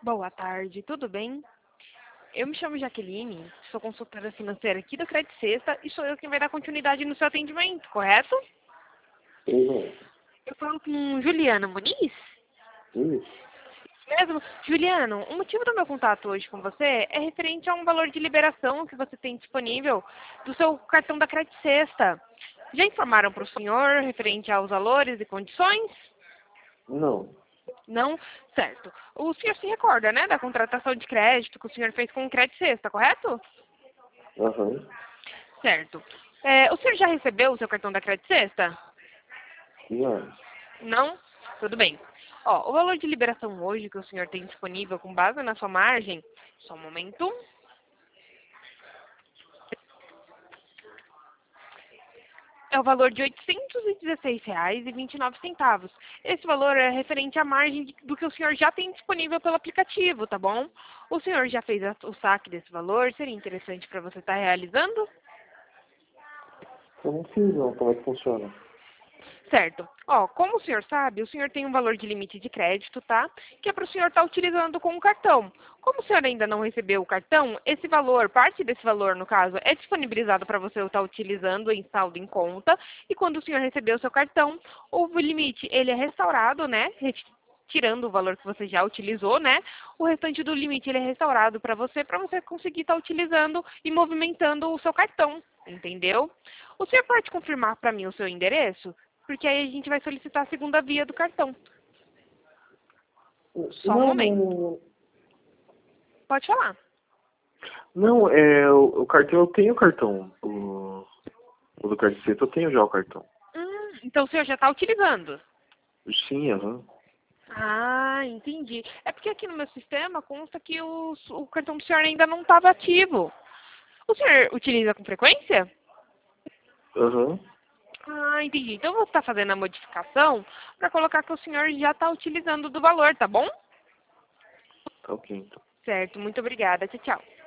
Boa tarde, tudo bem? Eu me chamo Jaqueline, sou consultora financeira aqui do Credit Sexta e sou eu quem vai dar continuidade no seu atendimento, correto? Uhum. Eu falo com Juliana Muniz? Isso. Mesmo? Juliano, o motivo do meu contato hoje com você é referente a um valor de liberação que você tem disponível do seu cartão da Credit Sexta. Já informaram para o senhor referente aos valores e condições? Não. Não? Certo. O senhor se recorda, né, da contratação de crédito que o senhor fez com o Credit Sexta, correto? Aham. Certo. O senhor já recebeu o seu cartão da Credit Sexta? Não. Não? Tudo bem. Ó, o valor de liberação hoje que o senhor tem disponível com base na sua margem, só um momento, é o valor de R$ 816,29. Esse valor é referente à margem do que o senhor já tem disponível pelo aplicativo, tá bom? O senhor já fez o saque desse valor? Seria interessante para você estar realizando? Eu não fiz, não. Como é que funciona? Certo. Ó, como o senhor sabe, o senhor tem um valor de limite de crédito, tá? Que é para o senhor estar utilizando com o cartão. Como o senhor ainda não recebeu o cartão, esse valor, parte desse valor, no caso, é disponibilizado para você estar utilizando em saldo em conta. E quando o senhor receber o seu cartão, o limite, ele é restaurado, né? Tirando o valor que você já utilizou, né? O restante do limite, ele é restaurado para você conseguir estar utilizando e movimentando o seu cartão. Entendeu? O senhor pode confirmar para mim o seu endereço? Porque aí a gente vai solicitar a segunda via do cartão. Só um Não, momento. não. Pode falar. Não, o cartão, eu tenho o cartão. O do Carticeta, eu tenho já o cartão. Então o senhor já está utilizando? Sim, aham. Ah, entendi. É porque aqui no meu sistema consta que o cartão do senhor ainda não estava ativo. O senhor utiliza com frequência? Aham. Ah, entendi. Então eu vou estar fazendo a modificação para colocar que o senhor já está utilizando do valor, tá bom? Tá ok, então. Certo, muito obrigada. Tchau, tchau.